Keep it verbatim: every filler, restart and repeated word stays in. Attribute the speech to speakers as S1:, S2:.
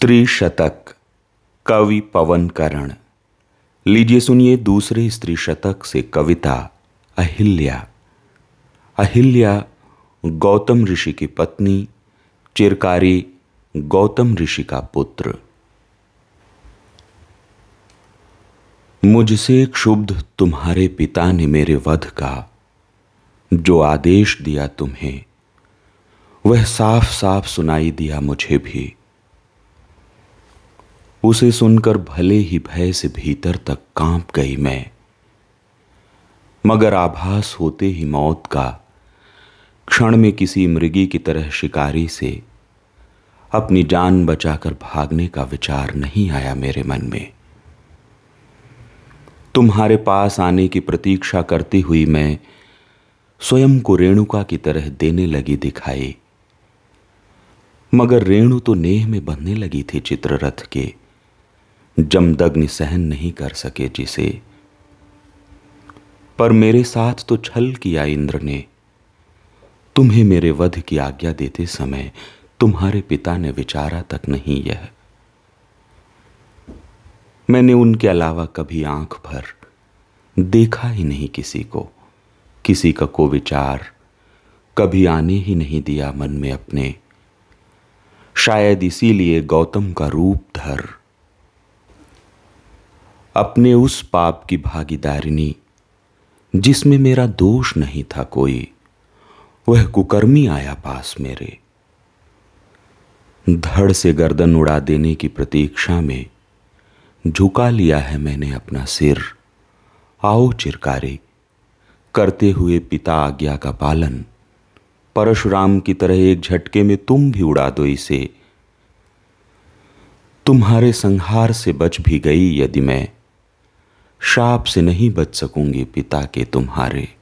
S1: स्त्री शतक कवि पवन करण। लीजिए सुनिए दूसरे स्त्री शतक से कविता अहिल्या। अहिल्या गौतम ऋषि की पत्नी, चिरकारी गौतम ऋषि का पुत्र। मुझसे क्षुब्ध तुम्हारे पिता ने मेरे वध का जो आदेश दिया तुम्हें, वह साफ साफ सुनाई दिया मुझे भी। उसे सुनकर भले ही भय से भीतर तक कांप गई मैं, मगर आभास होते ही मौत का क्षण में किसी मृगी की तरह शिकारी से अपनी जान बचाकर भागने का विचार नहीं आया मेरे मन में। तुम्हारे पास आने की प्रतीक्षा करती हुई मैं स्वयं को रेणुका की तरह देने लगी दिखाई, मगर रेणु तो नेह में बंधने लगी थी चित्ररथ के, जमदग्नि सहन नहीं कर सके जिसे। पर मेरे साथ तो छल किया इंद्र ने। तुम्हें मेरे वध की आज्ञा देते समय तुम्हारे पिता ने विचारा तक नहीं यह। मैंने उनके अलावा कभी आंख भर देखा ही नहीं किसी को, किसी का को विचार कभी आने ही नहीं दिया मन में अपने। शायद इसीलिए गौतम का रूप धर अपने उस पाप की भागीदारिनी जिसमें मेरा दोष नहीं था कोई, वह कुकर्मी आया पास मेरे। धड़ से गर्दन उड़ा देने की प्रतीक्षा में झुका लिया है मैंने अपना सिर। आओ चिरकारी, करते हुए पिता आज्ञा का पालन, परशुराम की तरह एक झटके में तुम भी उड़ा दो इसे। तुम्हारे संहार से बच भी गई यदि मैं, शाप से नहीं बच सकूंगी पिता के तुम्हारे।